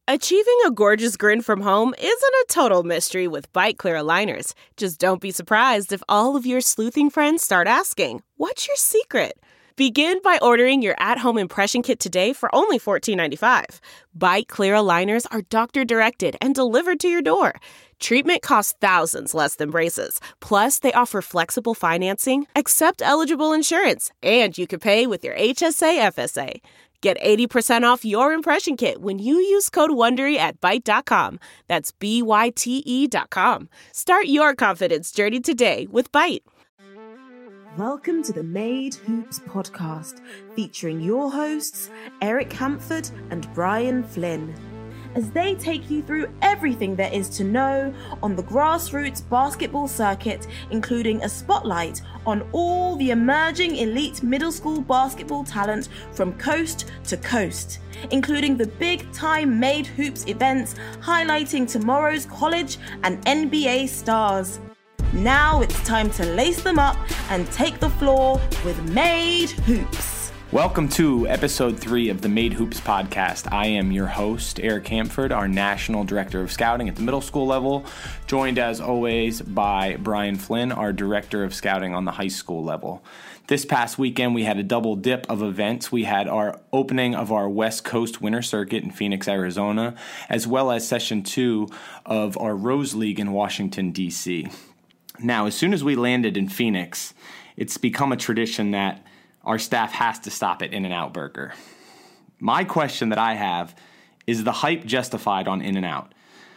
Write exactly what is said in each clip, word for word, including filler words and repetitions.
Achieving a gorgeous grin from home isn't a total mystery with Byte Clear aligners. Just don't be surprised if all of your sleuthing friends start asking, "What's your secret?" Begin by ordering your at-home impression kit today for only fourteen ninety-five. Byte Clear aligners are doctor-directed and delivered to your door. Treatment costs thousands less than braces. Plus, they offer flexible financing, accept eligible insurance, and you can pay with your H S A F S A. Get eighty percent off your impression kit when you use code WONDERY at byte dot com. That's B Y T E dot com. Start your confidence journey today with Byte. Welcome to the Made Hoops podcast, featuring your hosts, Eric Camford and Brian Flynn, as they take you through everything there is to know on the grassroots basketball circuit, including a spotlight on all the emerging elite middle school basketball talent from coast to coast, including the big-time Made Hoops events highlighting tomorrow's college and N B A stars. Now it's time to lace them up and take the floor with Made Hoops. Welcome to episode three of the Made Hoops podcast. I am your host, Eric Camford, our National Director of Scouting at the middle school level, joined as always by Brian Flynn, our Director of Scouting on the high school level. This past weekend, we had a double dip of events. We had our opening of our West Coast Winter Circuit in Phoenix, Arizona, as well as session two of our Rose League in Washington, D C Now, as soon as we landed in Phoenix, it's become a tradition that our staff has to stop at In-N-Out Burger. My question that I have is the hype justified on In-N-Out?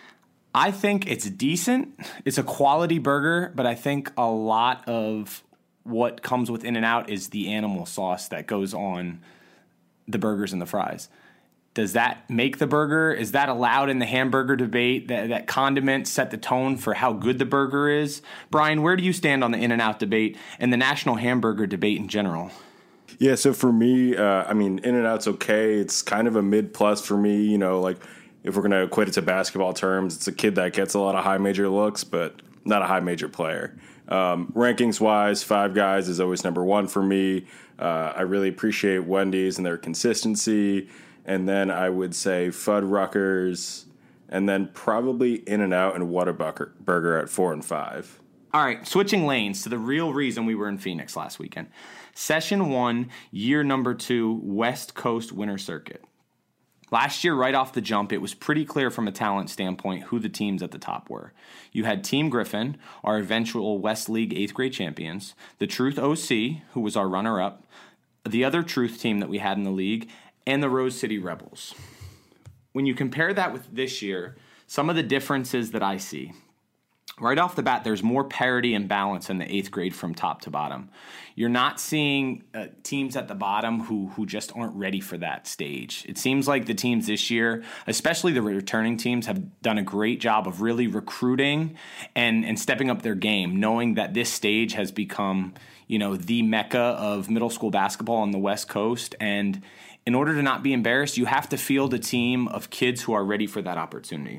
I think it's decent. It's a quality burger, but I think a lot of what comes with In-N-Out is the animal sauce that goes on the burgers and the fries. Does that make the burger? Is that allowed in the hamburger debate? That, that condiments set the tone for how good the burger is? Brian, where do you stand on the In-N-Out debate and the national hamburger debate in general? Yeah, so for me, uh, I mean, In-N-Out's okay. It's kind of a mid-plus for me. You know, like if we're going to equate it to basketball terms, it's a kid that gets a lot of high major looks, but not a high major player. Um, rankings-wise, Five Guys is always number one for me. Uh, I really appreciate Wendy's and their consistency. And then I would say Fuddruckers, and then probably In-N-Out and Whataburger at four and five. All right, switching lanes to the real reason we were in Phoenix last weekend. Session one, year number two, West Coast Winter Circuit. Last year, right off the jump, it was pretty clear from a talent standpoint who the teams at the top were. You had Team Griffin, our eventual West League eighth grade champions, the Truth O C, who was our runner-up, the other Truth team that we had in the league, and the Rose City Rebels. When you compare that with this year, some of the differences that I see, right off the bat, there's more parity and balance in the eighth grade from top to bottom. You're not seeing uh, teams at the bottom who who just aren't ready for that stage. It seems like the teams this year, especially the returning teams, have done a great job of really recruiting and, and stepping up their game, knowing that this stage has become, you know, the mecca of middle school basketball on the West Coast. And in order to not be embarrassed, you have to field a team of kids who are ready for that opportunity.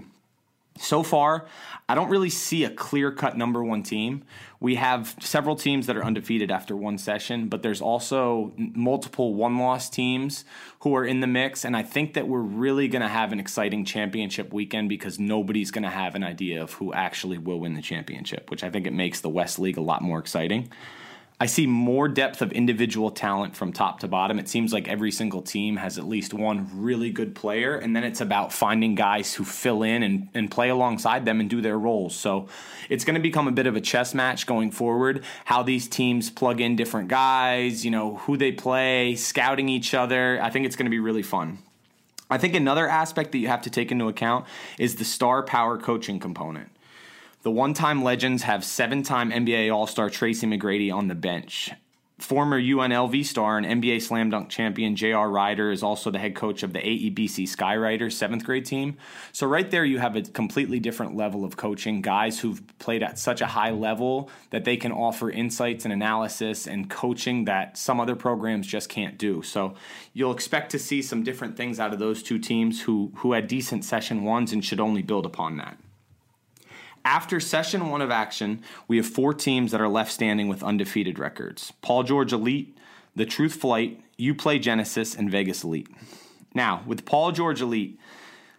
So far, I don't really see a clear-cut number one team. We have several teams that are undefeated after one session, but there's also multiple one-loss teams who are in the mix, and I think that we're really going to have an exciting championship weekend because nobody's going to have an idea of who actually will win the championship, which I think it makes the West League a lot more exciting. I see more depth of individual talent from top to bottom. It seems like every single team has at least one really good player, and then it's about finding guys who fill in and, and play alongside them and do their roles. So it's going to become a bit of a chess match going forward, how these teams plug in different guys, you know, who they play, scouting each other. I think it's going to be really fun. I think another aspect that you have to take into account is the star power coaching component. The one-time legends have seven-time N B A All-Star Tracy McGrady on the bench. Former U N L V star and N B A Slam Dunk champion J R Rider is also the head coach of the A E B C Skywriters seventh grade team. So right there you have a completely different level of coaching, guys who've played at such a high level that they can offer insights and analysis and coaching that some other programs just can't do. So you'll expect to see some different things out of those two teams who, who had decent session ones and should only build upon that. After session one of action, we have four teams that are left standing with undefeated records. Paul George Elite, the Truth Flight, UPlay Genesis, and Vegas Elite. Now, with Paul George Elite,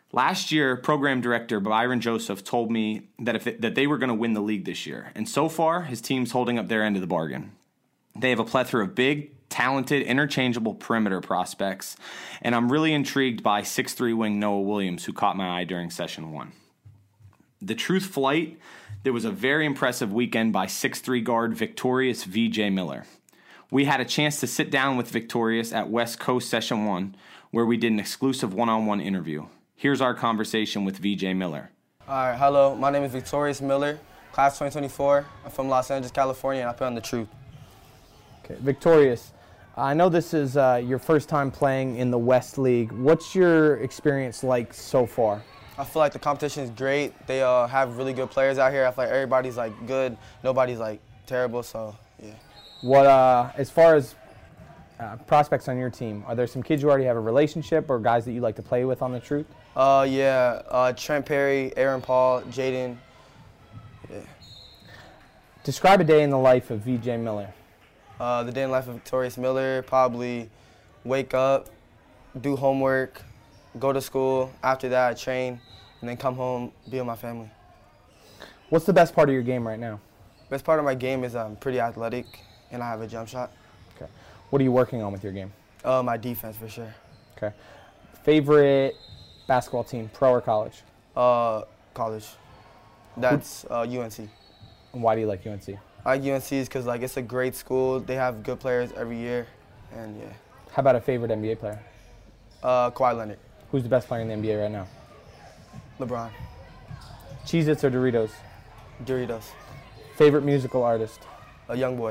Last year, program director Byron Joseph told me that if it, that they were going to win the league this year. And so far, his team's holding up their end of the bargain. They have a plethora of big, talented, interchangeable perimeter prospects, and I'm really intrigued by six three wing Noah Williams, who caught my eye during session one. The Truth Flight, there was a very impressive weekend by six three guard Victorious V J Miller. We had a chance to sit down with Victorious at West Coast Session one, where we did an exclusive one-on-one interview. Here's our conversation with V J Miller. All right, hello. My name is Victorious Miller, class twenty twenty-four. I'm from Los Angeles, California, and I play on The Truth. Okay, Victorious, I know this is uh, your first time playing in the West League. What's your experience like so far? I feel like the competition is great. They uh, have really good players out here. I feel like everybody's like good. Nobody's like terrible, so yeah. What, uh, as far as uh, prospects on your team, are there some kids you already have a relationship or guys that you like to play with on The Truth? Uh, yeah, uh, Trent Perry, Aaron Paul, Jaden, yeah. Describe a day in the life of V J Miller. Uh, the day in life of Victorious Miller, probably wake up, do homework, go to school. After that, I train, and then come home, be with my family. What's the best part of your game right now? Best part of my game is I'm pretty athletic, and I have a jump shot. Okay. What are you working on with your game? Uh, my defense, for sure. Okay. Favorite basketball team, pro or college? Uh, college. That's uh, U N C. And why do you like U N C? I like U N C because like it's a great school. They have good players every year, and yeah. How about a favorite N B A player? Uh, Kawhi Leonard. Who's the best player in the N B A right now? LeBron. Cheez-Its or Doritos? Doritos. Favorite musical artist? A young boy.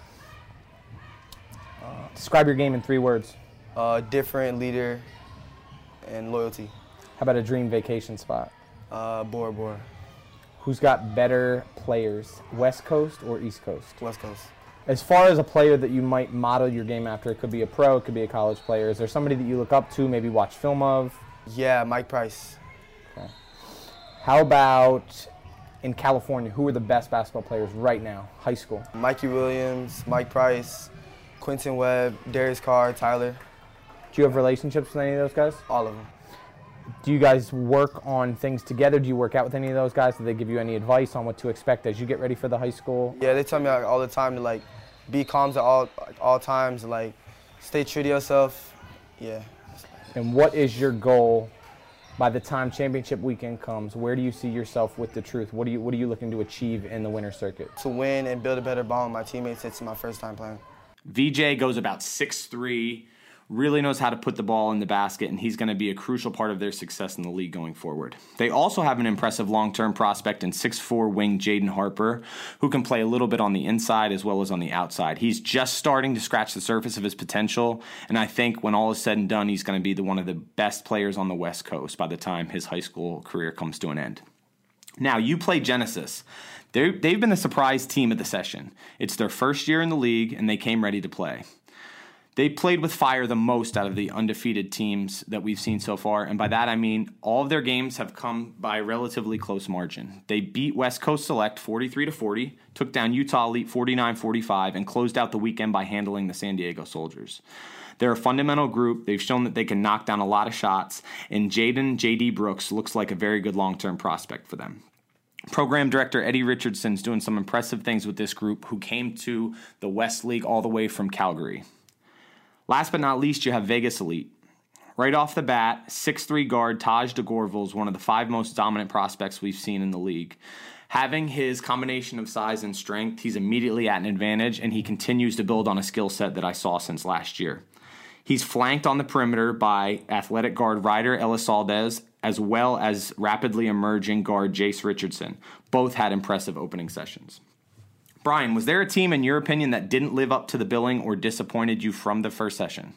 Uh, describe your game in three words. Uh, different, leader, and loyalty. How about a dream vacation spot? Uh, Bora Bora. Who's got better players, West Coast or East Coast? West Coast. As far as a player that you might model your game after, it could be a pro, it could be a college player. Is there somebody that you look up to, maybe watch film of? Yeah, Mike Price. Okay. How about in California, who are the best basketball players right now, high school? Mikey Williams, Mike Price, Quentin Webb, Darius Carr, Tyler. Do you have relationships with any of those guys? All of them. Do you guys work on things together? Do you work out with any of those guys? Do they give you any advice on what to expect as you get ready for the high school? Yeah, they tell me like, all the time to like be calm at all like, all times, like stay true to yourself. Yeah. And what is your goal by the time championship weekend comes? Where do you see yourself with The Truth? What do you what are you looking to achieve in the winter circuit? To win and build a better bond with my teammates. It's my first time playing. V J goes about six three, really knows how to put the ball in the basket, and he's going to be a crucial part of their success in the league going forward. They also have an impressive long-term prospect in six four wing Jaden Harper, who can play a little bit on the inside as well as on the outside. He's just starting to scratch the surface of his potential, and I think when all is said and done, he's going to be the, one of the best players on the West Coast by the time his high school career comes to an end. Now, you play Genesis. They're, they've been a surprise team at the session. It's their first year in the league, and they came ready to play. They played with fire the most out of the undefeated teams that we've seen so far, and by that I mean all of their games have come by a relatively close margin. They beat West Coast Select forty-three to forty, took down Utah Elite forty-nine forty-five, and closed out the weekend by handling the San Diego Soldiers. They're a fundamental group. They've shown that they can knock down a lot of shots, and Jaden J D Brooks looks like a very good long-term prospect for them. Program Director Eddie Richardson's doing some impressive things with this group, who came to the West League all the way from Calgary. Last but not least, you have Vegas Elite. Right off the bat, six three guard Taj DeGorville is one of the five most dominant prospects we've seen in the league. Having his combination of size and strength, he's immediately at an advantage, and he continues to build on a skill set that I saw since last year. He's flanked on the perimeter by athletic guard Ryder Elizalde, as well as rapidly emerging guard Jace Richardson. Both had impressive opening sessions. Brian, was there a team, in your opinion, that didn't live up to the billing or disappointed you from the first session?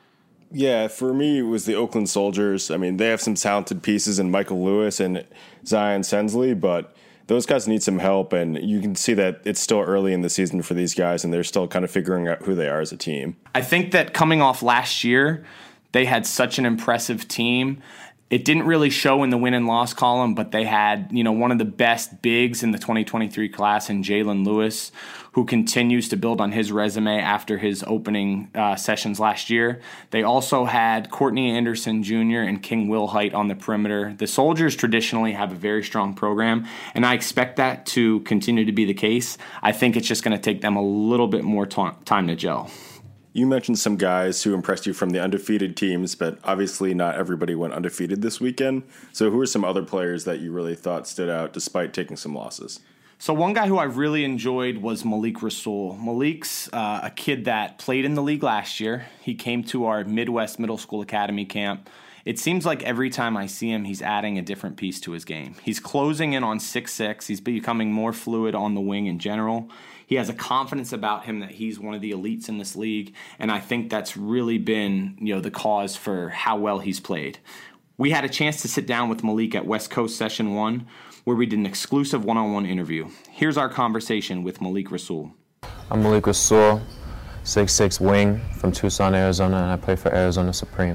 Yeah, for me, it was the Oakland Soldiers. I mean, they have some talented pieces in Michael Lewis and Zion Sensley, but those guys need some help, and you can see that it's still early in the season for these guys, and they're still kind of figuring out who they are as a team. I think that coming off last year, they had such an impressive team. It didn't really show in the win and loss column, but they had, you know, one of the best bigs in the twenty twenty-three class in Jalen Lewis, who continues to build on his resume after his opening uh, sessions last year. They also had Courtney Anderson Junior and King Wilhite on the perimeter. The Soldiers traditionally have a very strong program, and I expect that to continue to be the case. I think it's just going to take them a little bit more t- time to gel. You mentioned some guys who impressed you from the undefeated teams, but obviously not everybody went undefeated this weekend. So who are some other players that you really thought stood out despite taking some losses? So one guy who I really enjoyed was Malik Rasul. Malik's uh, a kid that played in the league last year. He came to our Midwest Middle School Academy camp. It seems like every time I see him, he's adding a different piece to his game. He's closing in on six six. He's becoming more fluid on the wing in general. He has a confidence about him that he's one of the elites in this league, and I think that's really been, you know, the cause for how well he's played. We had a chance to sit down with Malik at West Coast Session one, where we did an exclusive one-on-one interview. Here's our conversation with Malik Rasul. I'm Malik Rasul, six six wing from Tucson, Arizona, and I play for Arizona Supreme.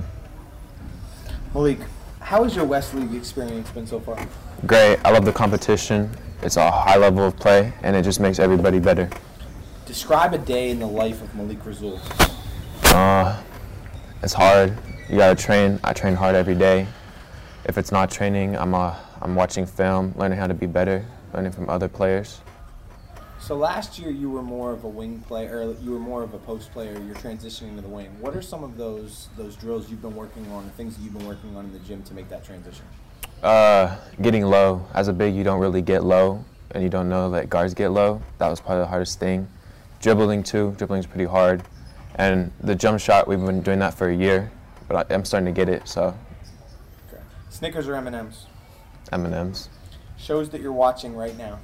Malik, how has your West League experience been so far? Great. I love the competition. It's a high level of play, and it just makes everybody better. Describe a day in the life of Malik Rasul. Uh, it's hard. You gotta train. I train hard every day. If it's not training, I'm uh, I'm watching film, learning how to be better, learning from other players. So last year you were more of a wing player, or you were more of a post player. You're transitioning to the wing. What are some of those those drills you've been working on, the things that you've been working on in the gym to make that transition? Uh, getting low. As a big, you don't really get low, and you don't know that guards get low. That was probably the hardest thing. Dribbling too. Dribbling's pretty hard, and the jump shot. We've been doing that for a year, but I'm starting to get it. So. Okay. Snickers or M and M's? M and M's. Shows that you're watching right now.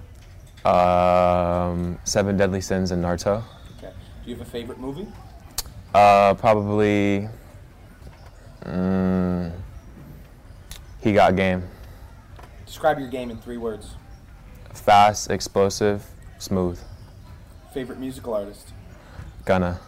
Um, Seven Deadly Sins and Naruto. Okay. Do you have a favorite movie? Uh, probably. Mm, He Got Game. Describe your game in three words. Fast, explosive, smooth. Favorite musical artist? Gunna.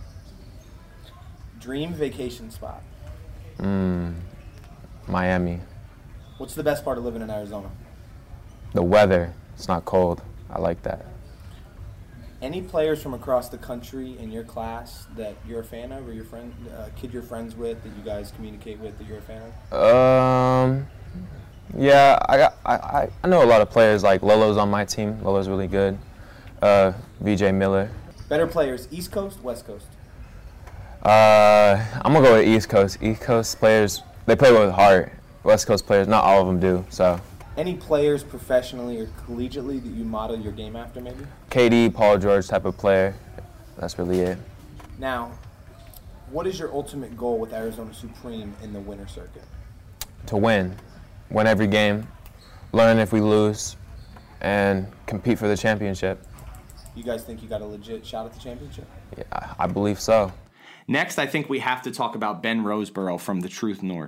Dream vacation spot? Mm, Miami. What's the best part of living in Arizona? The weather. It's not cold. I like that. Any players from across the country in your class that you're a fan of, or your friend, uh, kid you're friends with, that you guys communicate with, that you're a fan of? Um, yeah, I got, I, I know a lot of players. Like Lolo's on my team. Lolo's really good. Uh, V J Miller. Better players, East Coast, West Coast? Uh, I'm gonna go with East Coast. East Coast players, they play with heart. West Coast players, not all of them do. So. Any players professionally or collegiately that you model your game after, maybe? K D, Paul George type of player. That's really it. Now, what is your ultimate goal with Arizona Supreme in the winter circuit? To win. Win every game. Learn if we lose. And compete for the championship. You guys think you got a legit shot at the championship? Yeah, I believe so. Next, I think we have to talk about Ben Roseborough from the Truth North.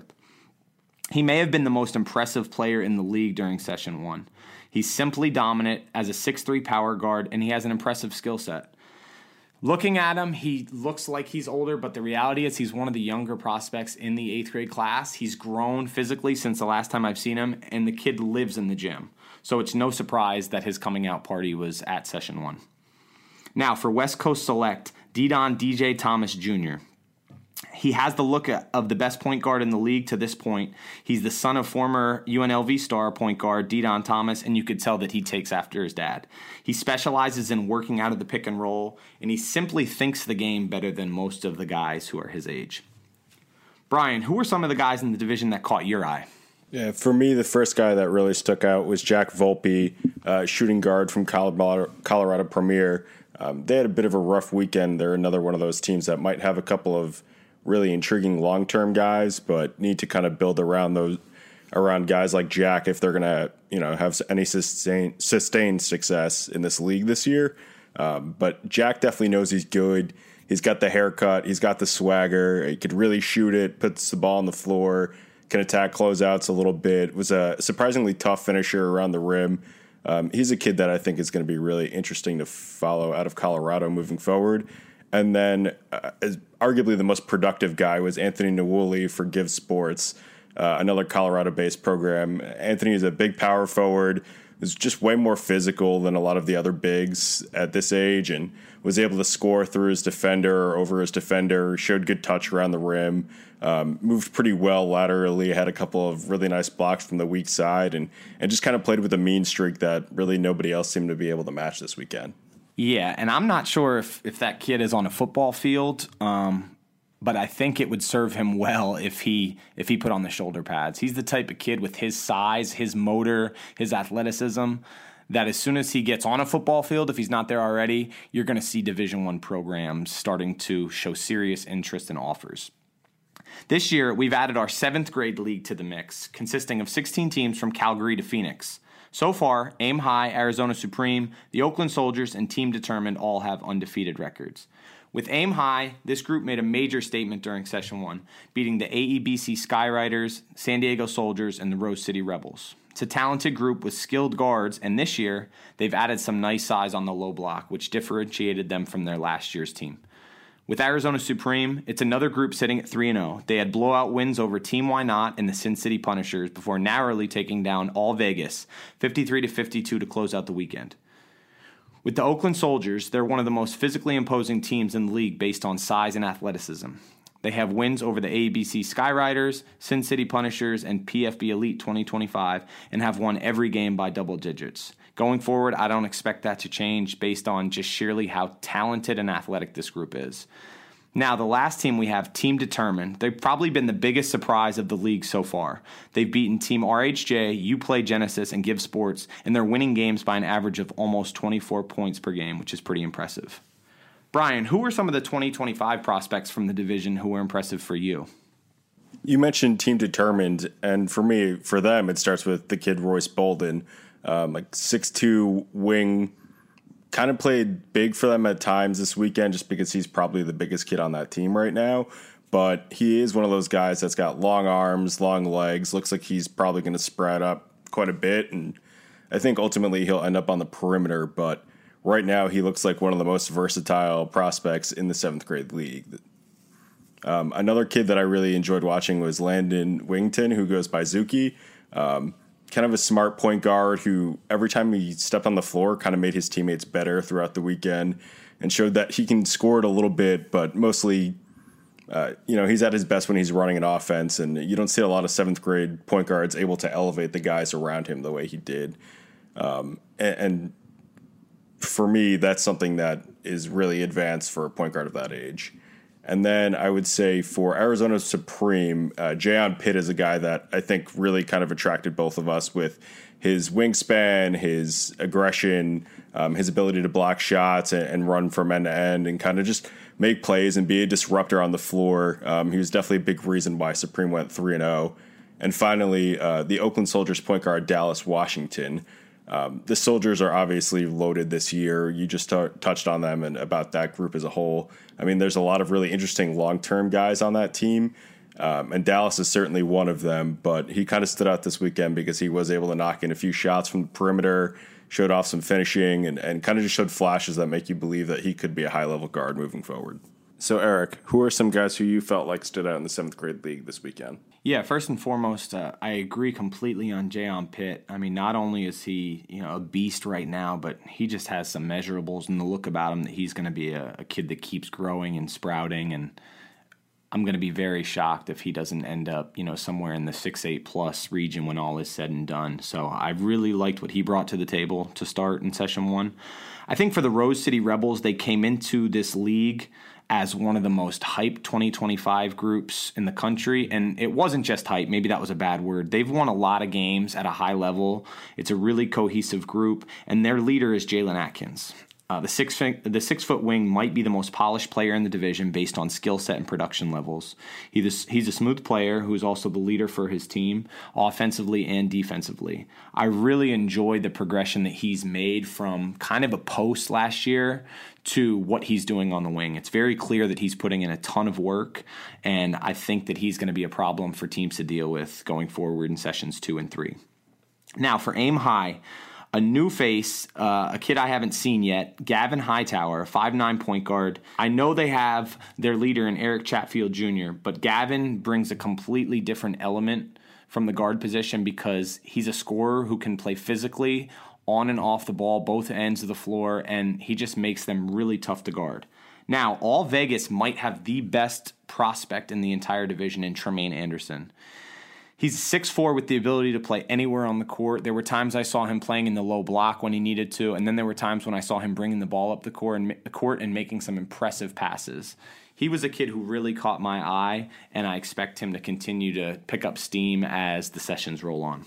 He may have been the most impressive player in the league during Session one. He's simply dominant as a six three power guard, and he has an impressive skill set. Looking at him, he looks like he's older, but the reality is he's one of the younger prospects in the eighth grade class. He's grown physically since the last time I've seen him, and the kid lives in the gym. So it's no surprise that his coming out party was at Session one. Now, for West Coast Select, Didon D J Thomas Junior He has the look of the best point guard in the league to this point. He's the son of former U N L V star point guard Didon Thomas, and you could tell that he takes after his dad. He specializes in working out of the pick and roll, and he simply thinks the game better than most of the guys who are his age. Brian, who are some of the guys in the division that caught your eye? Yeah, for me, the first guy that really stuck out was Jack Volpe, uh, shooting guard from Colorado, Colorado Premier. Um, they had a bit of a rough weekend. They're another one of those teams that might have a couple of really intriguing long-term guys, but need to kind of build around those around guys like Jack if they're going to, you know, have any sustained sustained success in this league this year. Um, but Jack definitely knows he's good. He's got the haircut. He's got the swagger. He could really shoot it, puts the ball on the floor, can attack closeouts a little bit. Was a surprisingly tough finisher around the rim. Um, he's a kid that I think is going to be really interesting to follow out of Colorado moving forward. And then, uh, as arguably the most productive guy was Anthony Nwuli for Give Sports. uh, another Colorado-based program. Anthony is a big power forward, was just way more physical than a lot of the other bigs at this age, and was able to score through his defender or over his defender, showed good touch around the rim, um, moved pretty well laterally, had a couple of really nice blocks from the weak side, and, and just kind of played with a mean streak that really nobody else seemed to be able to match this weekend. Yeah, and I'm not sure if, if that kid is on a football field, um, but I think it would serve him well if he if he put on the shoulder pads. He's the type of kid with his size, his motor, his athleticism, that as soon as he gets on a football field, if he's not there already, you're going to see Division One programs starting to show serious interest and offers. This year, we've added our seventh grade league to the mix, consisting of sixteen teams from Calgary to Phoenix. So far, Aim High, Arizona Supreme, the Oakland Soldiers, and Team Determined all have undefeated records. With Aim High, this group made a major statement during Session one, beating the A E B C Skyriders, San Diego Soldiers, and the Rose City Rebels. It's a talented group with skilled guards, and this year, they've added some nice size on the low block, which differentiated them from their last year's team. With Arizona Supreme, it's another group sitting at three and oh. They had blowout wins over Team Why Not and the Sin City Punishers before narrowly taking down All Vegas, fifty-three to fifty-two to close out the weekend. With the Oakland Soldiers, they're one of the most physically imposing teams in the league based on size and athleticism. They have wins over the A E B C Skyriders, Sin City Punishers, and P F B Elite twenty twenty-five, and have won every game by double digits. Going forward, I don't expect that to change based on just sheerly how talented and athletic this group is. Now, the last team we have, Team Determined. They've probably been the biggest surprise of the league so far. They've beaten Team R H J, Uplay Genesis, and Give Sports, and they're winning games by an average of almost twenty-four points per game, which is pretty impressive. Brian, who are some of the twenty twenty-five prospects from the division who were impressive for you? You mentioned Team Determined, and for me, for them, it starts with the kid Royce Bolden, um, like six two wing. Kind of played big for them at times this weekend just because he's probably the biggest kid on that team right now. But he is one of those guys that's got long arms, long legs, looks like he's probably going to spread up quite a bit. And I think ultimately he'll end up on the perimeter. But right now he looks like one of the most versatile prospects in the seventh grade league. Um, another kid that I really enjoyed watching was Landon Wington, who goes by Zuki. Um, kind of a smart point guard who every time he stepped on the floor kind of made his teammates better throughout the weekend and showed that he can score it a little bit, but mostly, uh, you know, he's at his best when he's running an offense, and you don't see a lot of seventh grade point guards able to elevate the guys around him the way he did. Um, and, and for me, that's something that is really advanced for a point guard of that age. And then I would say for Arizona Supreme, uh, Jayon Pitt is a guy that I think really kind of attracted both of us with his wingspan, his aggression, um, his ability to block shots and, and run from end to end and kind of just make plays and be a disruptor on the floor. Um, he was definitely a big reason why Supreme went three and oh. And finally, uh, the Oakland Soldiers point guard Dallas Washington. Um, the Soldiers are obviously loaded this year. You just t- touched on them and about that group as a whole. I mean, there's a lot of really interesting long-term guys on that team, um, and Dallas is certainly one of them, but he kind of stood out this weekend because he was able to knock in a few shots from the perimeter, showed off some finishing, and, and kind of just showed flashes that make you believe that he could be a high-level guard moving forward. So, Eric, who are some guys who you felt like stood out in the seventh grade league this weekend? Yeah, first and foremost, uh, I agree completely on Jayon Pitt. I mean, not only is he, you know, a beast right now, but he just has some measurables and the look about him that he's going to be a, a kid that keeps growing and sprouting. And I'm going to be very shocked if he doesn't end up, you know, somewhere in the six eight plus region when all is said and done. So I really liked what he brought to the table to start in session one. I think for the Rose City Rebels, they came into this league as one of the most hyped twenty twenty-five groups in the country. And it wasn't just hype. Maybe that was a bad word. They've won a lot of games at a high level. It's a really cohesive group. And their leader is Jalen Atkins. Uh, the six the six foot wing might be the most polished player in the division based on skill set and production levels. He's a, he's a smooth player who is also the leader for his team, offensively and defensively. I really enjoyed the progression that he's made from kind of a post last year to what he's doing on the wing. It's very clear that he's putting in a ton of work, and I think that he's going to be a problem for teams to deal with going forward in sessions two and three. Now for Aim High. A new face, uh, a kid I haven't seen yet, Gavin Hightower, a five nine point guard. I know they have their leader in Eric Chatfield Junior, but Gavin brings a completely different element from the guard position because he's a scorer who can play physically on and off the ball, both ends of the floor, and he just makes them really tough to guard. Now, all Vegas might have the best prospect in the entire division in Tremaine Anderson. He's six foot four with the ability to play anywhere on the court. There were times I saw him playing in the low block when he needed to, and then there were times when I saw him bringing the ball up the court and, the court and making some impressive passes. He was a kid who really caught my eye, and I expect him to continue to pick up steam as the sessions roll on.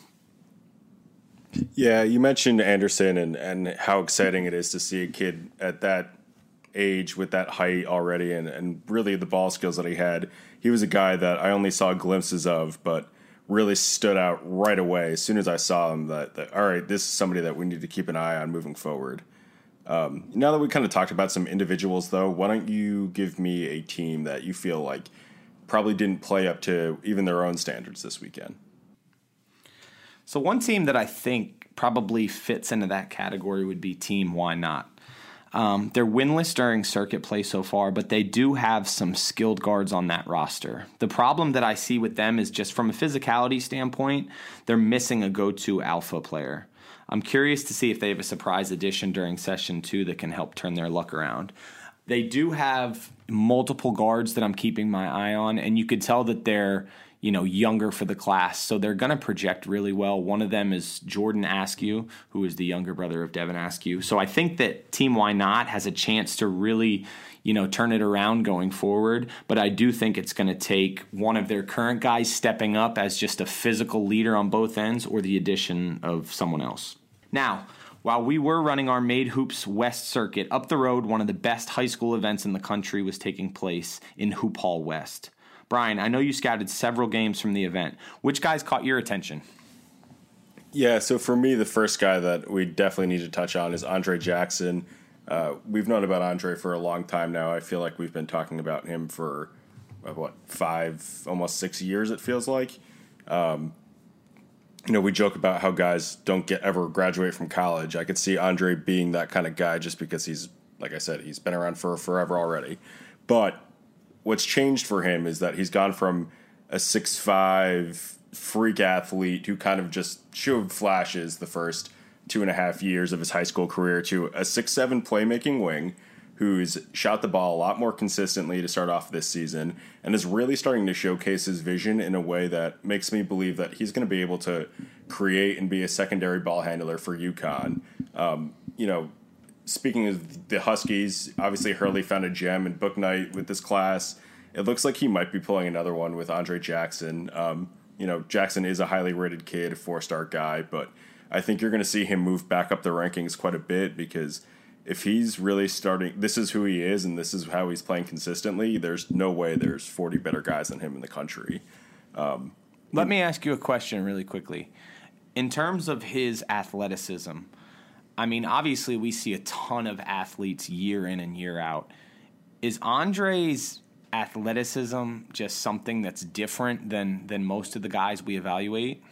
Yeah, you mentioned Anderson and, and how exciting it is to see a kid at that age with that height already and, and really the ball skills that he had. He was a guy that I only saw glimpses of, but really stood out right away as soon as I saw him that, that all right, this is somebody that we need to keep an eye on moving forward. Um, now that we kind of talked about some individuals, though, why don't you give me a team that you feel like probably didn't play up to even their own standards this weekend? So one team that I think probably fits into that category would be Team Why Not. Um, they're winless during circuit play so far, but they do have some skilled guards on that roster. The problem that I see with them is just from a physicality standpoint, they're missing a go-to alpha player. I'm curious to see if they have a surprise addition during session two that can help turn their luck around. They do have multiple guards that I'm keeping my eye on, and you could tell that they're you know, younger for the class. So they're going to project really well. One of them is Jordan Askew, who is the younger brother of Devin Askew. So I think that Team Why Not has a chance to really, you know, turn it around going forward. But I do think it's going to take one of their current guys stepping up as just a physical leader on both ends or the addition of someone else. Now, while we were running our Made Hoops West circuit, up the road, one of the best high school events in the country was taking place in Hoop Hall West. Brian, I know you scouted several games from the event. Which guys caught your attention? Yeah, so for me, the first guy that we definitely need to touch on is Andre Jackson. Uh, we've known about Andre for a long time now. I feel like we've been talking about him for, uh, what, five, almost six years, it feels like. Um, you know, we joke about how guys don't get ever graduate from college. I could see Andre being that kind of guy just because he's, like I said, he's been around for forever already. But what's changed for him is that he's gone from a six five freak athlete who kind of just showed flashes the first two and a half years of his high school career to a six seven playmaking wing who's shot the ball a lot more consistently to start off this season and is really starting to showcase his vision in a way that makes me believe that he's going to be able to create and be a secondary ball handler for UConn. Um, you know, Speaking of the Huskies, obviously Hurley found a gem in Book Night with this class. It looks like he might be pulling another one with Andre Jackson. Um, you know, Jackson is a highly rated kid, a four-star guy, but I think you're going to see him move back up the rankings quite a bit because if he's really starting, this is who he is and this is how he's playing consistently, there's no way there's forty better guys than him in the country. Um, Let me ask you a question really quickly. In terms of his athleticism, I mean, obviously we see a ton of athletes year in and year out. Is Andre's athleticism just something that's different than, than most of the guys we evaluate?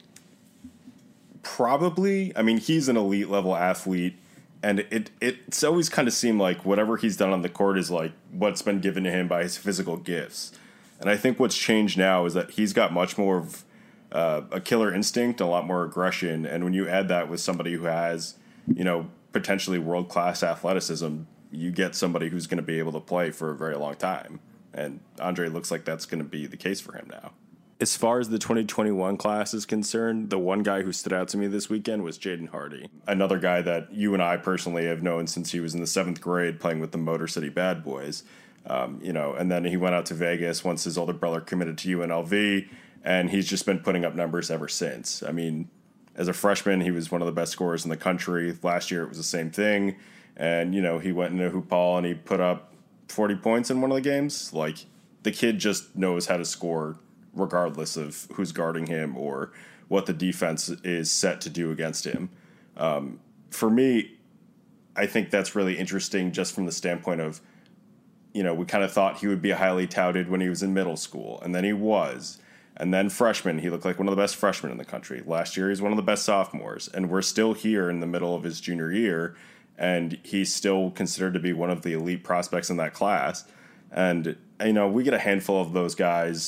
Probably. I mean, he's an elite level athlete, and it it's always kind of seemed like whatever he's done on the court is like what's been given to him by his physical gifts. And I think what's changed now is that he's got much more of uh, a killer instinct, a lot more aggression, and when you add that with somebody who has, you know, potentially world-class athleticism, you get somebody who's going to be able to play for a very long time. And Andre looks like that's going to be the case for him now. As far as the twenty twenty-one class is concerned, the one guy who stood out to me this weekend was Jaden Hardy. Another guy that you and I personally have known since he was in the seventh grade playing with the Motor City Bad Boys. Um, you know, and then he went out to Vegas once his older brother committed to U N L V, and he's just been putting up numbers ever since. I mean, as a freshman, he was one of the best scorers in the country. Last year, it was the same thing. And, you know, he went into Hoop Hall and he put up forty points in one of the games. Like, the kid just knows how to score regardless of who's guarding him or what the defense is set to do against him. Um, for me, I think that's really interesting just from the standpoint of, you know, we kind of thought he would be highly touted when he was in middle school, and then he was. And then freshman, he looked like one of the best freshmen in the country. Last year, he's one of the best sophomores. And we're still here in the middle of his junior year, and he's still considered to be one of the elite prospects in that class. And, you know, we get a handful of those guys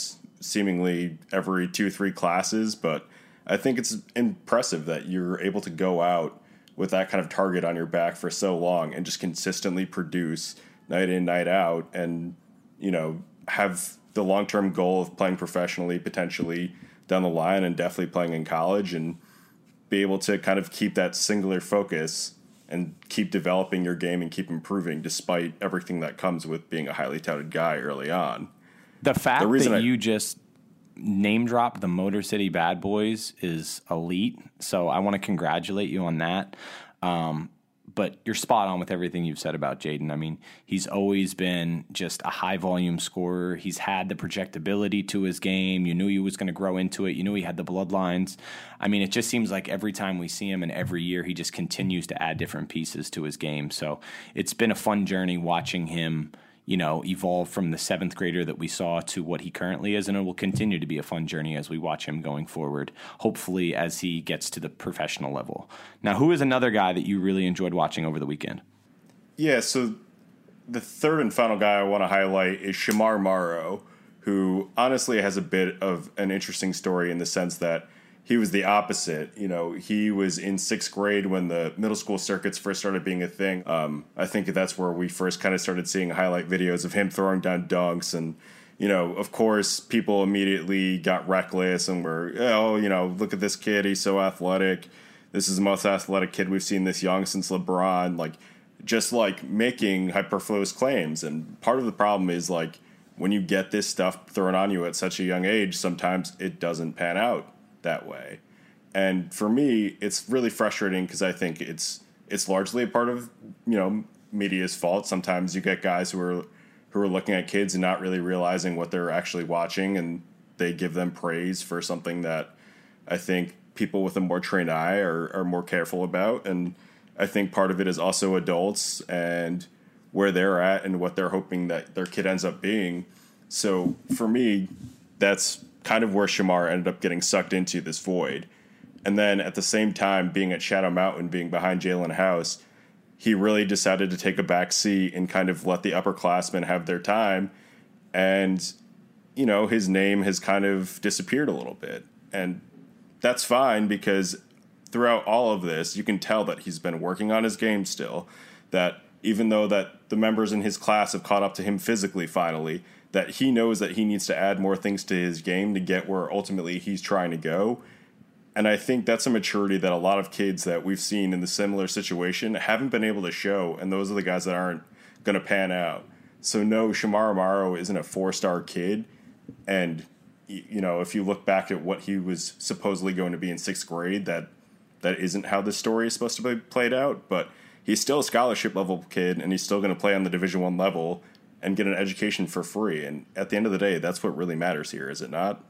seemingly every two, three classes, but I think it's impressive that you're able to go out with that kind of target on your back for so long and just consistently produce night in, night out, and, you know, have the long-term goal of playing professionally potentially down the line and definitely playing in college, and be able to kind of keep that singular focus and keep developing your game and keep improving despite everything that comes with being a highly touted guy early on. The fact The reason that I- you just name drop the Motor City Bad Boys is elite. So I want to congratulate you on that. Um, but you're spot on with everything you've said about Jaden. I mean, he's always been just a high volume scorer. He's had the projectability to his game. You knew he was going to grow into it. You knew he had the bloodlines. I mean, it just seems like every time we see him and every year he just continues to add different pieces to his game. So it's been a fun journey watching him, you know, evolve from the seventh grader that we saw to what he currently is, and it will continue to be a fun journey as we watch him going forward, hopefully as he gets to the professional level. Now, who is another guy that you really enjoyed watching over the weekend? Yeah, so the third and final guy I want to highlight is Shamar Morrow, who honestly has a bit of an interesting story in the sense that he was the opposite. You know, he was in sixth grade when the middle school circuits first started being a thing. Um, I think that's where we first kind of started seeing highlight videos of him throwing down dunks. And, you know, of course, people immediately got reckless and were, oh, you know, look at this kid. He's so athletic. This is the most athletic kid we've seen this young since LeBron. Like, just like making hyperfluous claims. And part of the problem is, like, when you get this stuff thrown on you at such a young age, sometimes it doesn't pan out that way. And for me, it's really frustrating because I think it's it's largely a part of, you know, media's fault. Sometimes you get guys who are who are looking at kids and not really realizing what they're actually watching, and they give them praise for something that I think people with a more trained eye are, are more careful about. And I think part of it is also adults and where they're at and what they're hoping that their kid ends up being. So for me, that's kind of where Shamar ended up getting sucked into this void. And then at the same time, being at Shadow Mountain, being behind Jalen House, he really decided to take a back seat and kind of let the upperclassmen have their time. And, you know, his name has kind of disappeared a little bit. And that's fine, because throughout all of this, you can tell that he's been working on his game still, that even though that the members in his class have caught up to him physically finally, that he knows that he needs to add more things to his game to get where ultimately he's trying to go. And I think that's a maturity that a lot of kids that we've seen in the similar situation haven't been able to show, and those are the guys that aren't going to pan out. So no, Shamar Morrow isn't a four-star kid, and, you know, if you look back at what he was supposedly going to be in sixth grade, that that isn't how this story is supposed to be played out, but he's still a scholarship-level kid, and he's still going to play on the Division One level and get an education for free. And at the end of the day, that's what really matters here, is it not?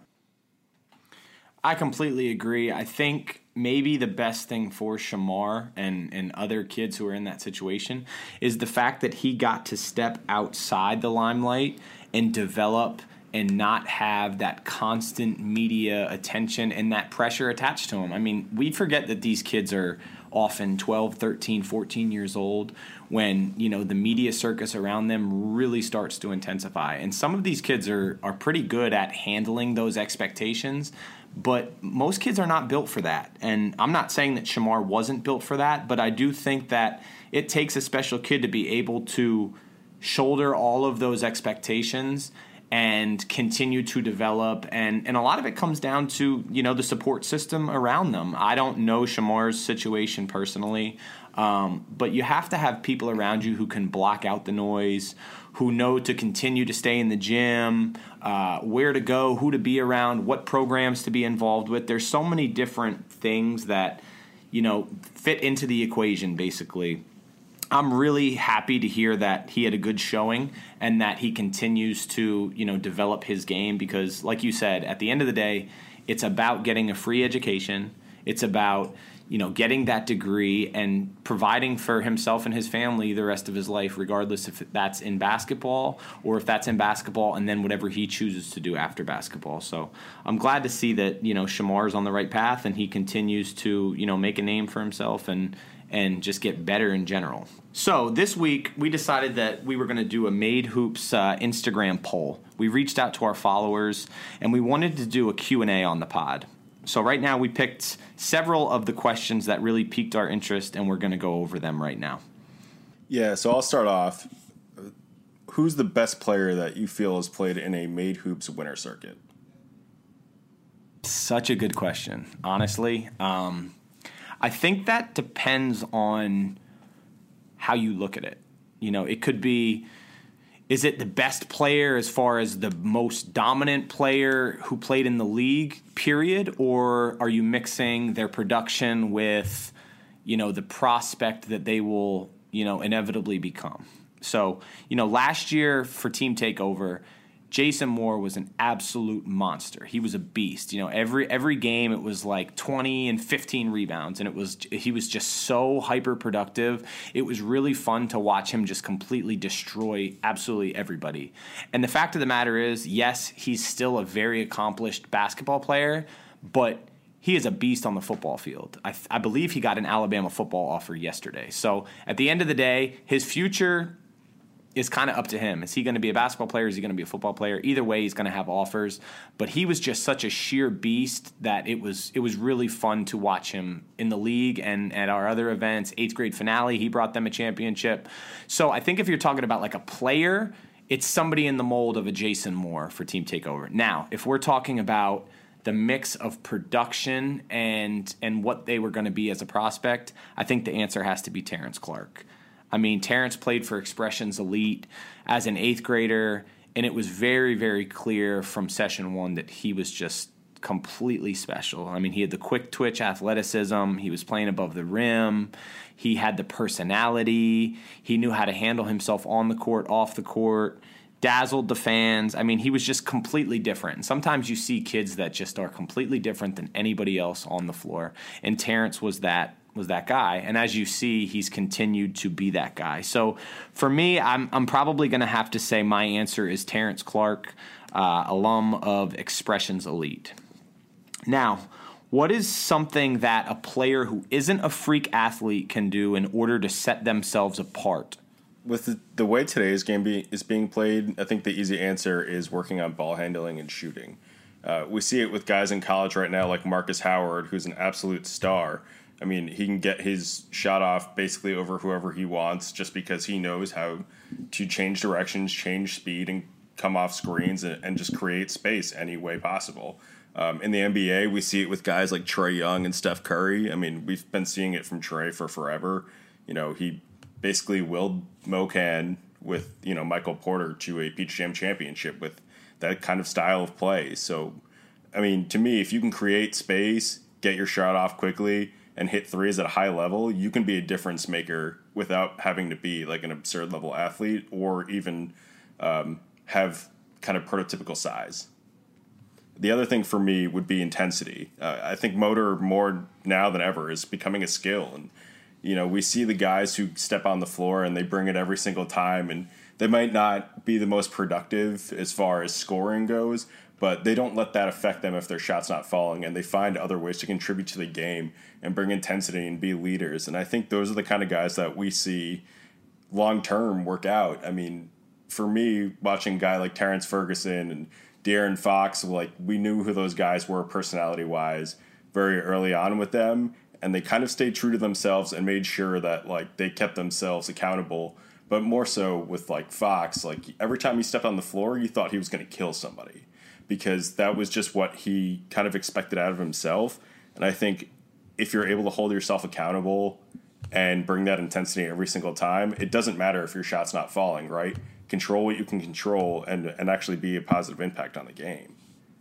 I completely agree. I think maybe the best thing for Shamar and, and other kids who are in that situation is the fact that he got to step outside the limelight and develop and not have that constant media attention and that pressure attached to him. I mean, we forget that these kids are often twelve, thirteen, fourteen years old when, you know, the media circus around them really starts to intensify. And some of these kids are, are pretty good at handling those expectations, but most kids are not built for that. And I'm not saying that Shamar wasn't built for that, but I do think that it takes a special kid to be able to shoulder all of those expectations and continue to develop. And, and a lot of it comes down to, you know, the support system around them. I don't know Shamar's situation personally, um, but you have to have people around you who can block out the noise, who know to continue to stay in the gym, uh, where to go, who to be around, what programs to be involved with. There's so many different things that, you know, fit into the equation, basically. I'm really happy to hear that he had a good showing and that he continues to, you know, develop his game because, like you said, at the end of the day, it's about getting a free education. It's about, you know, getting that degree and providing for himself and his family the rest of his life, regardless if that's in basketball or if that's in basketball and then whatever he chooses to do after basketball. So I'm glad to see that, you know, Shamar's on the right path and he continues to, you know, make a name for himself and and just get better in general. So this week we decided that we were going to do a Made Hoops uh, Instagram poll. We reached out to our followers and we wanted to do a Q and A on the pod. So right now we picked several of the questions that really piqued our interest, and we're going to go over them right now. Yeah, so I'll start off. Who's the best player that you feel has played in a Made Hoops winter circuit? Such a good question, honestly. Um, I think that depends on how you look at it. You know, it could be, is it the best player as far as the most dominant player who played in the league, period? Or are you mixing their production with, you know, the prospect that they will, you know, inevitably become? So, you know, last year for Team Takeover, Jason Moore was an absolute monster. He was a beast. You know, every every game it was like twenty and fifteen rebounds, and it was he was just so hyper productive. It was really fun to watch him just completely destroy absolutely everybody. And the fact of the matter is, yes, he's still a very accomplished basketball player, but he is a beast on the football field. I, I believe he got an Alabama football offer yesterday. So at the end of the day, his future is kind of up to him. Is he going to be a basketball player? Is he going to be a football player? Either way, he's going to have offers. But he was just such a sheer beast that it was it was really fun to watch him in the league and at our other events. Eighth grade finale, he brought them a championship. So I think if you're talking about like a player, it's somebody in the mold of a Jason Moore for Team Takeover. Now, if we're talking about the mix of production and and what they were going to be as a prospect, I think the answer has to be Terrence Clark. I mean, Terrence played for Expressions Elite as an eighth grader, and it was very, very clear from session one that he was just completely special. I mean, he had the quick twitch athleticism. He was playing above the rim. He had the personality. He knew how to handle himself on the court, off the court, dazzled the fans. I mean, he was just completely different. And sometimes you see kids that just are completely different than anybody else on the floor, and Terrence was that was that guy. And as you see, he's continued to be that guy. So for me, I'm I'm probably going to have to say my answer is Terrence Clark, uh, alum of Expressions Elite. Now, what is something that a player who isn't a freak athlete can do in order to set themselves apart? With the, the way today's game be, is being played, I think the easy answer is working on ball handling and shooting. Uh, we see it with guys in college right now like Marcus Howard, who's an absolute star. I mean, he can get his shot off basically over whoever he wants just because he knows how to change directions, change speed, and come off screens and, and just create space any way possible. Um, in the N B A, we see it with guys like Trae Young and Steph Curry. I mean, we've been seeing it from Trae for forever. You know, he basically willed Mocan with, you know, Michael Porter to a Peach Jam championship with that kind of style of play. So, I mean, to me, if you can create space, get your shot off quickly, and hit threes at a high level, you can be a difference maker without having to be like an absurd level athlete or even um, have kind of prototypical size. The other thing for me would be intensity. Uh, I think motor more now than ever is becoming a skill. And, you know, we see the guys who step on the floor and they bring it every single time, and they might not be the most productive as far as scoring goes, but they don't let that affect them if their shot's not falling, and they find other ways to contribute to the game and bring intensity and be leaders. And I think those are the kind of guys that we see long-term work out. I mean, for me, watching a guy like Terrence Ferguson and De'Aaron Fox, like, we knew who those guys were personality-wise very early on with them, and they kind of stayed true to themselves and made sure that, like, they kept themselves accountable. But more so with, like, Fox, like, every time he stepped on the floor, you thought he was going to kill somebody, because that was just what he kind of expected out of himself. And I think if you're able to hold yourself accountable and bring that intensity every single time, it doesn't matter if your shot's not falling, right? Control what you can control and, and actually be a positive impact on the game.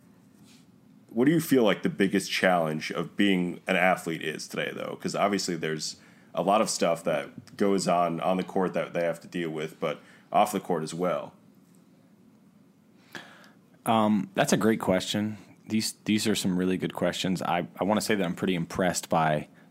What do you feel like the biggest challenge of being an athlete is today, though? Because obviously there's a lot of stuff that goes on on the court that they have to deal with, but off the court as well. Um, that's a great question. These these are some really good questions. I, I want to say that I'm pretty impressed by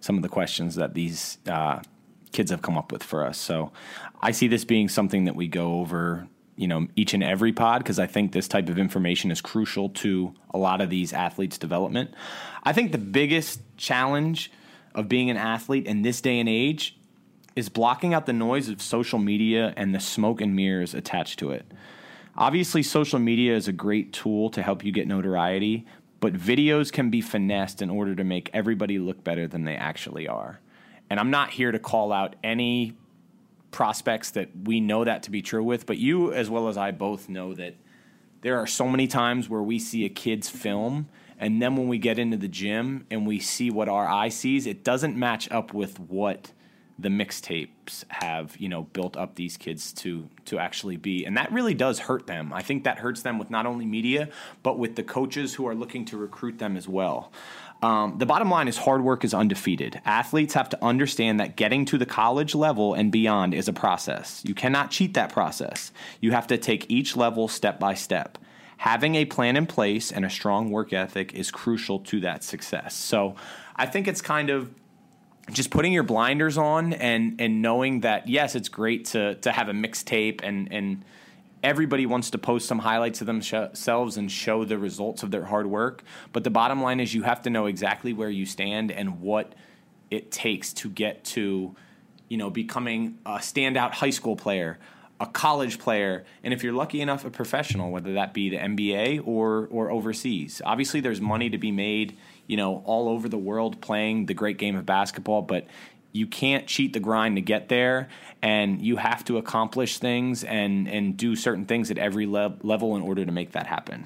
some of the questions that these uh, kids have come up with for us. So I see this being something that we go over, you know, each and every pod, because I think this type of information is crucial to a lot of these athletes' development. I think the biggest challenge of being an athlete in this day and age is blocking out the noise of social media and the smoke and mirrors attached to it. Obviously, social media is a great tool to help you get notoriety, but videos can be finessed in order to make everybody look better than they actually are. And I'm not here to call out any prospects that we know that to be true with, but you as well as I both know that there are so many times where we see a kid's film, and then when we get into the gym and we see what our eye sees, it doesn't match up with what the mixtapes have, you know, built up these kids to to actually be. And that really does hurt them. I think that hurts them with not only media, but with the coaches who are looking to recruit them as well. Um, the bottom line is hard work is undefeated. Athletes have to understand that getting to the college level and beyond is a process. You cannot cheat that process. You have to take each level step by step. Having a plan in place and a strong work ethic is crucial to that success. So I think it's kind of just putting your blinders on and and knowing that, yes, it's great to to have a mixtape and and everybody wants to post some highlights of themselves and show the results of their hard work. But the bottom line is you have to know exactly where you stand and what it takes to get to, you know, becoming a standout high school player, a college player, and if you're lucky enough, a professional, whether that be the N B A or or overseas. Obviously, there's money to be made, you know, all over the world playing the great game of basketball, but you can't cheat the grind to get there, and you have to accomplish things and, and do certain things at every le- level in order to make that happen.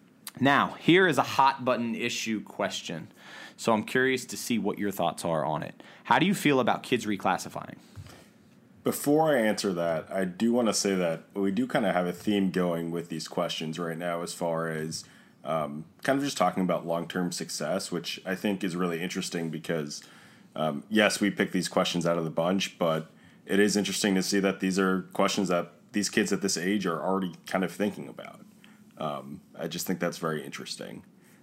Now, here is a hot button issue question. So I'm curious to see what your thoughts are on it. How do you feel about kids reclassifying? Before I answer that, I do want to say that we do kind of have a theme going with these questions right now as far as um, kind of just talking about long-term success, which I think is really interesting because, um, yes, we pick these questions out of the bunch, but it is interesting to see that these are questions that these kids at this age are already kind of thinking about. Um, I just think that's very interesting.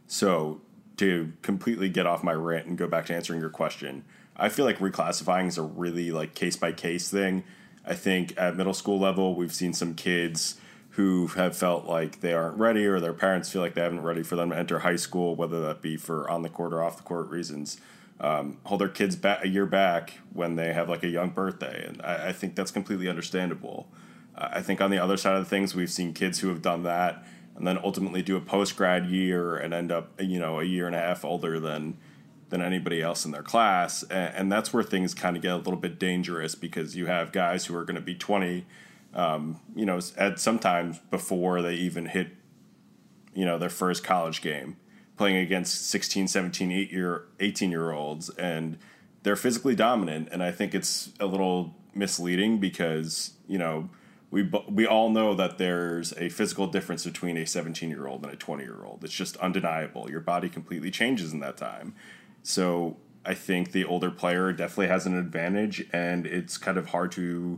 So to completely get off my rant and go back to answering your question, I feel like reclassifying is a really like case by case thing. I think at middle school level, we've seen some kids who have felt like they aren't ready, or their parents feel like they haven't ready for them to enter high school, whether that be for on the court or off the court reasons. Um, hold their kids back a year back when they have like a young birthday. And I, I think that's completely understandable. Uh, I think on the other side of things, we've seen kids who have done that and then ultimately do a post-grad year and end up, you know, a year and a half older than than anybody else in their class. And, and that's where things kind of get a little bit dangerous, because you have guys who are going to be twenty, um, you know, at sometimes before they even hit, you know, their first college game, playing against sixteen, seventeen, eighteen-year-olds, and they're physically dominant. And I think it's a little misleading because, you know, we we all know that there's a physical difference between a seventeen-year-old and a twenty-year-old. It's just undeniable. Your body completely changes in that time. So I think the older player definitely has an advantage, and it's kind of hard to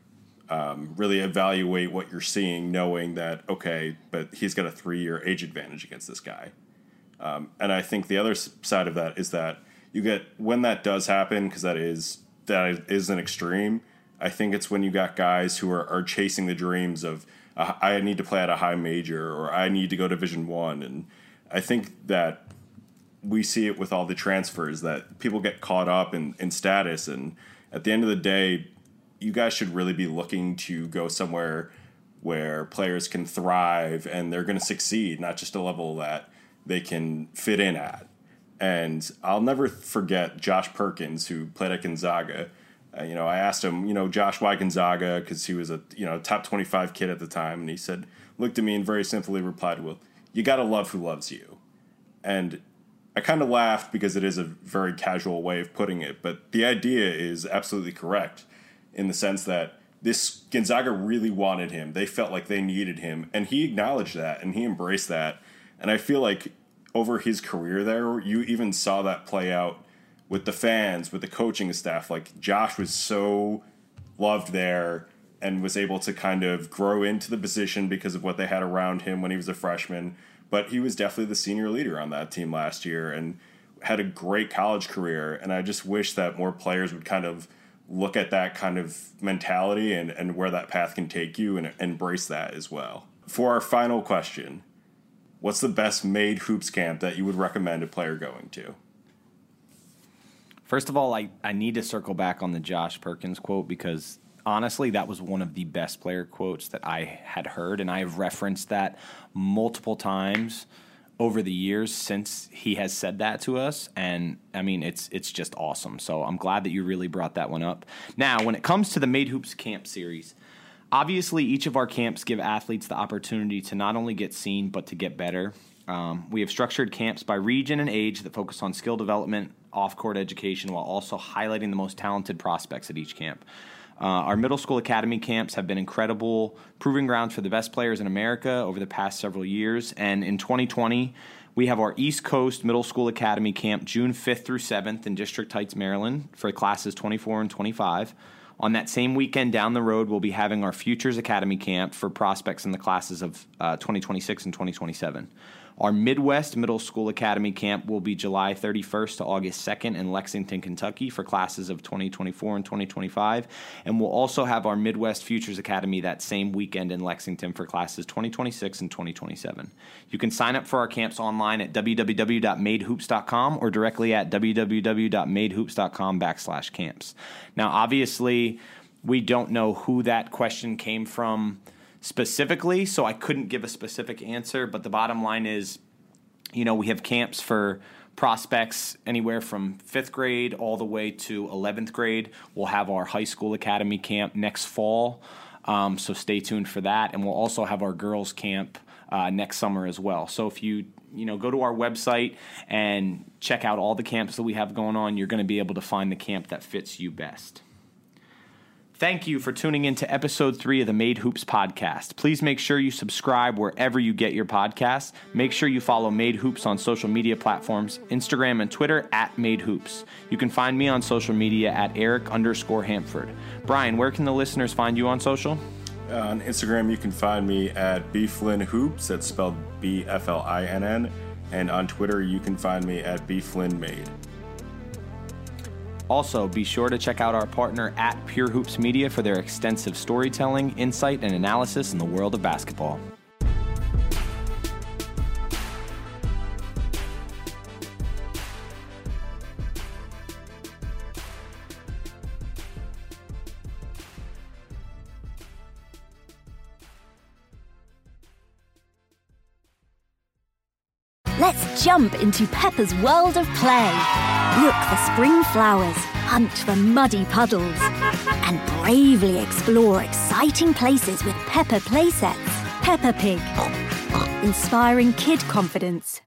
um, really evaluate what you're seeing, knowing that, okay, but he's got a three-year age advantage against this guy. Um, and I think the other side of that is that you get, when that does happen, because that is that is an extreme, I think it's when you got guys who are, are chasing the dreams of, uh, I need to play at a high major, or I need to go Division One. And I think that we see it with all the transfers, that people get caught up in, in status. And at the end of the day, you guys should really be looking to go somewhere where players can thrive and they're going to succeed, not just a level that they can fit in at. And I'll never forget Josh Perkins, who played at Gonzaga. Uh, you know, I asked him, you know, Josh, why Gonzaga? Because he was a, you know, top twenty-five kid at the time. And he said, looked at me and very simply replied, well, you got to love who loves you. And I kind of laughed because it is a very casual way of putting it, but the idea is absolutely correct in the sense that this Gonzaga really wanted him. They felt like they needed him, and he acknowledged that, and he embraced that. And I feel like over his career there, you even saw that play out with the fans, with the coaching staff. Like, Josh was so loved there and was able to kind of grow into the position because of what they had around him when he was a freshman. But he was definitely the senior leader on that team last year. And had a great college career, and I just wish that more players would kind of look at that kind of mentality and, and where that path can take you and embrace that as well. For our final question, what's the best Made Hoops camp that you would recommend a player going to? First of all, I, I need to circle back on the Josh Perkins quote because honestly, that was one of the best player quotes that I had heard, and I have referenced that multiple times over the years since he has said that to us, and I mean, it's it's just awesome. So I'm glad that you really brought that one up. Now, when it comes to the Made Hoops Camp Series, obviously each of our camps give athletes the opportunity to not only get seen, but to get better. Um, we have structured camps by region and age that focus on skill development, off-court education, while also highlighting the most talented prospects at each camp. Uh, our middle school academy camps have been incredible proving grounds for the best players in America over the past several years. And in twenty twenty, we have our East Coast Middle School Academy Camp June fifth through seventh in District Heights, Maryland for classes twenty-four and twenty-five. On that same weekend down the road, we'll be having our Futures Academy Camp for prospects in the classes of uh, twenty twenty-six and twenty twenty-seven. Our Midwest Middle School Academy Camp will be July thirty-first to August second in Lexington, Kentucky for classes of twenty twenty-four and twenty twenty-five. And we'll also have our Midwest Futures Academy that same weekend in Lexington for classes twenty twenty-six and twenty twenty-seven. You can sign up for our camps online at w w w dot made hoops dot com or directly at w w w dot made hoops dot com backslash camps. Now, obviously, we don't know who that question came from specifically, so I couldn't give a specific answer, but the bottom line is, you know, we have camps for prospects anywhere from fifth grade all the way to eleventh grade. We'll have our high school academy camp next fall, um, so stay tuned for that, and we'll also have our girls camp uh, next summer as well. So if you, you know, go to our website and check out all the camps that we have going on, you're going to be able to find the camp that fits you best. Thank you for tuning in to episode three of the Made Hoops podcast. Please make sure you subscribe wherever you get your podcasts. Make sure you follow Made Hoops on social media platforms, Instagram and Twitter at Made Hoops. You can find me on social media at Eric underscore Hampford. Brian, where can the listeners find you on social? Uh, on Instagram, you can find me at B Flynn Hoops. That's spelled B F L I N N. And on Twitter, you can find me at B Flynn Made. Also, be sure to check out our partner at Pure Hoops Media for their extensive storytelling, insight, and analysis in the world of basketball. Let's jump into Peppa's world of play. Look for spring flowers, hunt for muddy puddles, and bravely explore exciting places with Peppa playsets. Peppa Pig, inspiring kid confidence.